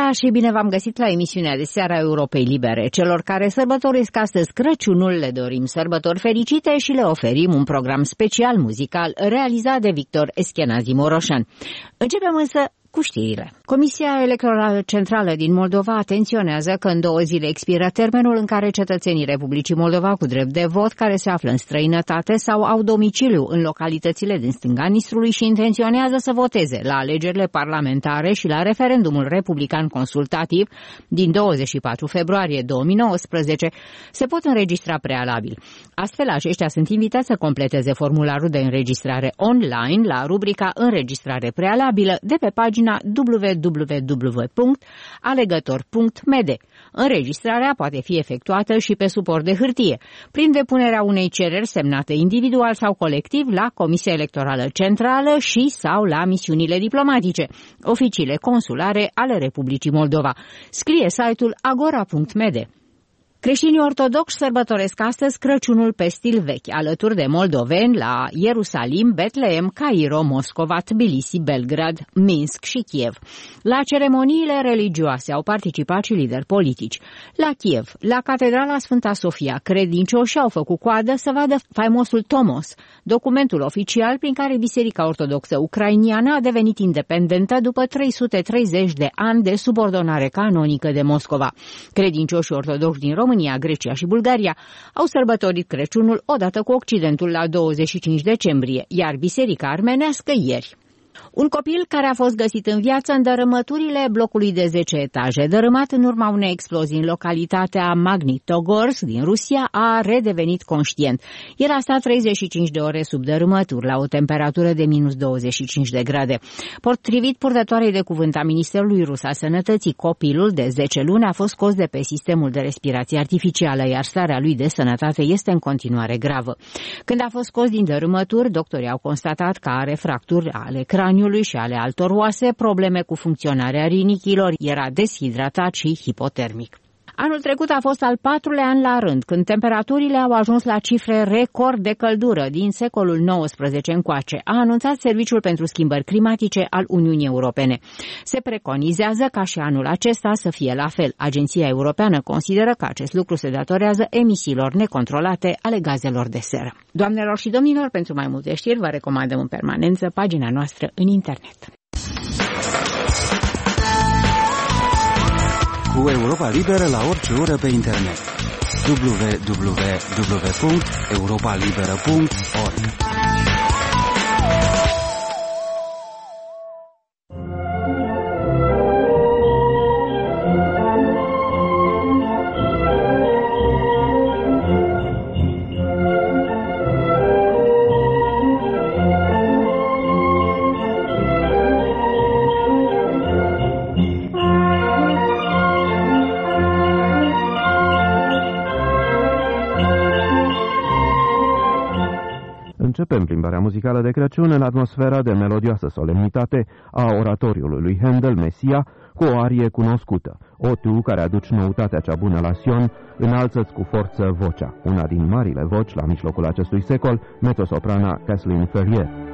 seara și bine v-am găsit la emisiunea de seară a Europei Libere. Celor care sărbătoresc astăzi Crăciunul le dorim sărbători fericite și le oferim un program special muzical realizat de Victor Eschenazi Moroșan. Începem însă cu știrile. Comisia Electorală Centrală din Moldova atenționează că în 2 zile expiră termenul în care cetățenii Republicii Moldova cu drept de vot care se află în străinătate sau au domiciliu în localitățile din stânga Nistrului și intenționează să voteze la alegerile parlamentare și la referendumul republican consultativ din 24 februarie 2019 se pot înregistra prealabil. Astfel, aceștia sunt invitați să completeze formularul de înregistrare online la rubrica Înregistrare prealabilă de pe pagina www.alegător.md. Înregistrarea poate fi efectuată și pe suport de hârtie, prin depunerea unei cereri semnate individual sau colectiv la Comisia Electorală Centrală și sau la misiunile diplomatice, oficiile consulare ale Republicii Moldova. Scrie site-ul agora.md. Creștinii ortodoxi sărbătoresc astăzi Crăciunul pe stil vechi, alături de moldoveni la Ierusalim, Betleem, Cairo, Moscova, Tbilisi, Belgrad, Minsk și Kiev. La ceremoniile religioase au participat și lideri politici. La Kiev, la Catedrala Sfânta Sofia, credincioșii au făcut coadă să vadă faimosul Tomos, documentul oficial prin care Biserica Ortodoxă Ucrainiană a devenit independentă după 330 de ani de subordonare canonică de Moscova. Credincioșii ortodoxi din România, Grecia și Bulgaria au sărbătorit Crăciunul odată cu Occidentul la 25 decembrie, iar Biserica Armenească ieri. Un copil care a fost găsit în viață în dărâmăturile blocului de 10 etaje, dărâmat în urma unei explozii în localitatea Magnitogorsk din Rusia, a redevenit conștient. Era stat 35 de ore sub dărâmături, la o temperatură de minus 25 de grade. Potrivit purtătoarei de cuvânt a Ministerului Rus al Sănătății, copilul de 10 luni a fost scos de pe sistemul de respirație artificială, iar starea lui de sănătate este în continuare gravă. Când a fost scos din dărâmături, doctorii au constatat că are fracturi ale craniului și ale altor oase, probleme cu funcționarea rinichilor, era deshidratat și hipotermic. Anul trecut a fost al 4-lea an la rând, când temperaturile au ajuns la cifre record de căldură din secolul XIX încoace, a anunțat Serviciul pentru Schimbări Climatice al Uniunii Europene. Se preconizează ca și anul acesta să fie la fel. Agenția Europeană consideră că acest lucru se datorează emisiilor necontrolate ale gazelor de seră. Doamnelor și domnilor, pentru mai multe știri vă recomandăm în permanență pagina noastră în internet. Cu Europa Liberă la orice oră pe internet. www.europalibera.org. Începem plimbarea muzicală de Crăciun în atmosfera de melodioasă solemnitate a oratoriului lui Handel, Mesia, cu o arie cunoscută. O, tu care aduci noutatea cea bună la Sion, înalță-ți cu forță vocea. Una din marile voci la mijlocul acestui secol, mezzosoprana Kathleen Ferrier.